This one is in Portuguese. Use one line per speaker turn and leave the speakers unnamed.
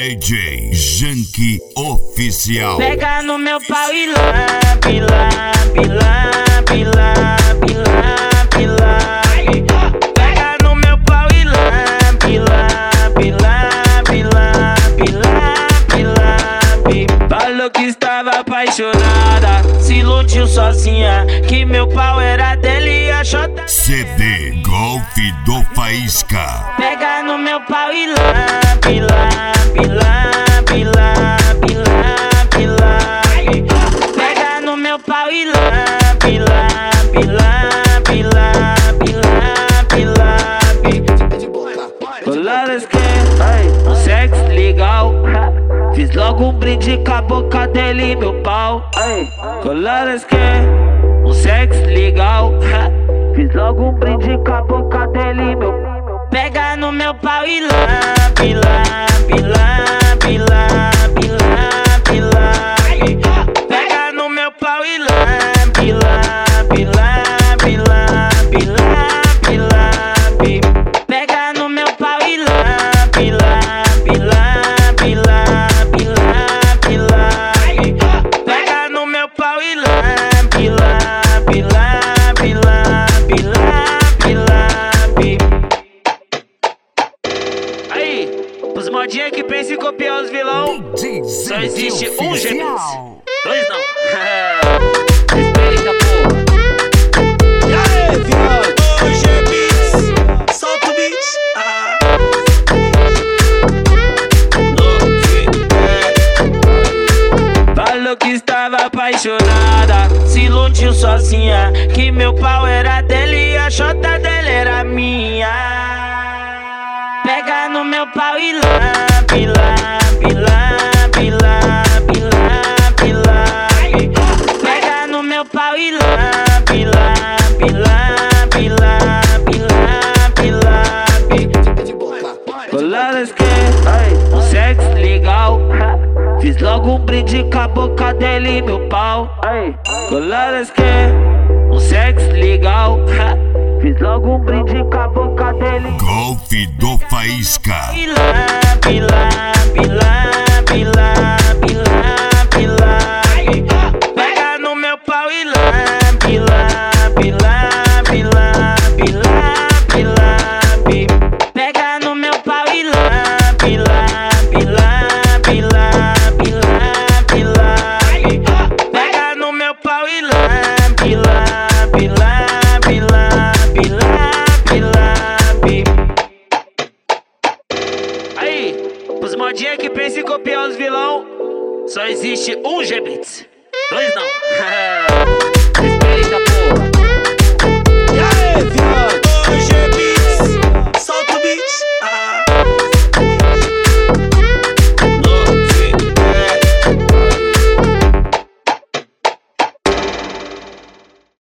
DJ Janky Oficial.
Pega no meu pau e lambe, lambe, lambe, lambe, lambe, lambe. Pega no meu pau e lambe, lambe, lambe, lambe, lambe, lambe. Falou que estava apaixonada, se iludiu sozinha, que meu pau era dele e achou.
CD Golfe do Faísca.
Pega no meu pau e lambe, lambe, lambe, lambe, lambe, lambe. Pega no meu pau e lambe, lambe, lambe, lambe, lambe, lambe. Colares que, um sexo legal. Fiz logo um brinde com a boca dele e meu pau. Colares que, um sexo legal. Fiz logo um brinde com a boca dele e meu. Pega no meu pau e lambe, lambe, lambe, lambe, lambe, lambe. Pega no meu pau e lambe, lambe, lambe, lambe, lambe, lambe. Pega no meu pau e lambe, lambe, lambe, lambe, lambe, lambe. Pega no meu pau e lambe, lambe, lambe, lambe, lambe, lambe. Aí, os modinha que pensam em copiar os vilão, só existe um G-Mix. Dois não. Respeita, porra.
E aí, filhote? Ô, G-Mix, solta o beat.
Falou que estava apaixonada, se iludiu sozinha, que meu pau era dele e a chota dele era minha. Pega no meu pau e lambe, lambe, lambe, lambe, lambe, lambe. Pega no meu pau e lambe, lambe, lambe, lambe, lambe, lambe. Colares que, um sexo legal. Fiz logo um brinde com a boca dele e meu pau. Colares que, um sexo legal. Fiz logo um brinde com a boca dele.
Golfe do Faísca.
E lambe, lambe, lambe, lambe, lambe, lambe. Pega no meu pau e lambe, lambe, lambe, lambe, lambe, lambe. Pega no meu pau e lambe, lambe, lambe, lambe, lambe, lambe. Pega no meu pau e lambe, lambe, lambe, lambe, lambe, lambe. Aí, os modinha que pensam em copiar os vilão, só existe um G-Beats. Dois não.